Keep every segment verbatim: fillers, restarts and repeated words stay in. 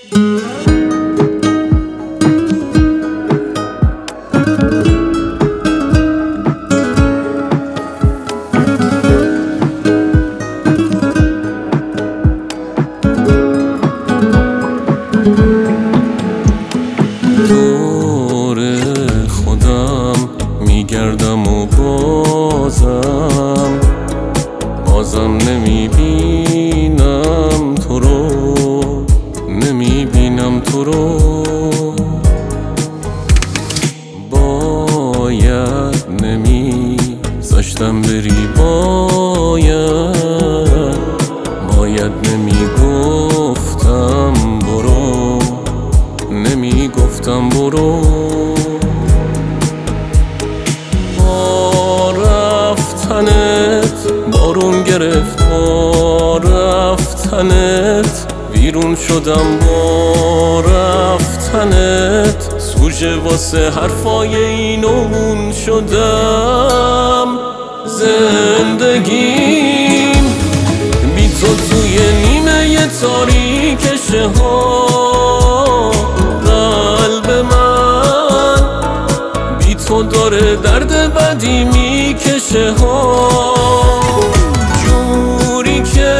میگردم و بازم بازم نمیبینم تو رو، نمیبینم تو رو. باید نمیذاشتم بری، باید باید نمیگفتم برو، نمیگفتم برو. بارون گرفت با رفتنت، ویرون شدم با رفتنت، سوژه واسه حرفای این و اون شدم. زندگیم بی تو توی نیمه تاریک شهر، قلب من بی تو داره درد بدی میکشه ها، جوری که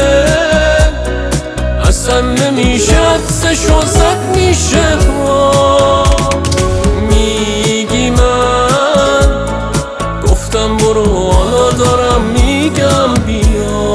اصلا نمیشه حدسش و زد میشه ها. میگی من گفتم برو، حالا دارم میگم بیا.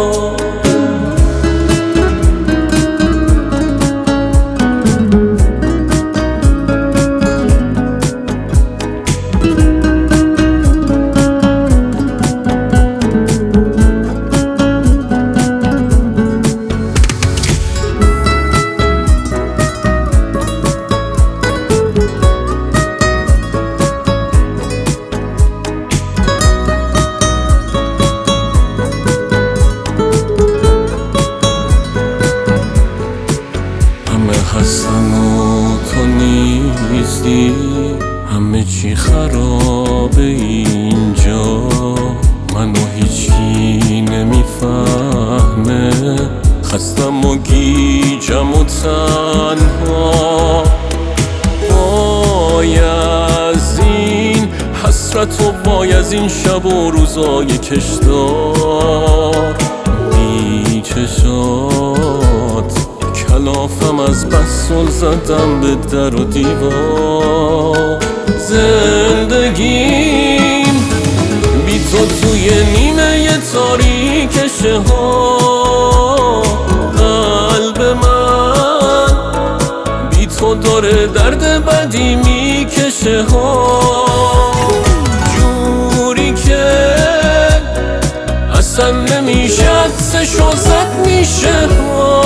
هستن و تو نیستی، همه چی خرابه اینجا، منو هیچکی نمیفهمه، خستم و گیجم و تنها. بایزین حسرت و بایزین شب و روزای کشدار، بی چشات کلافم از بسل زدم به در و دیوار. زندگیم بی تو توی نیمه تاریک شهر، قلب من بی تو داره درد بدی میکشه ها، جوری که اصلا نمیشه حدسش و زد میشه ها.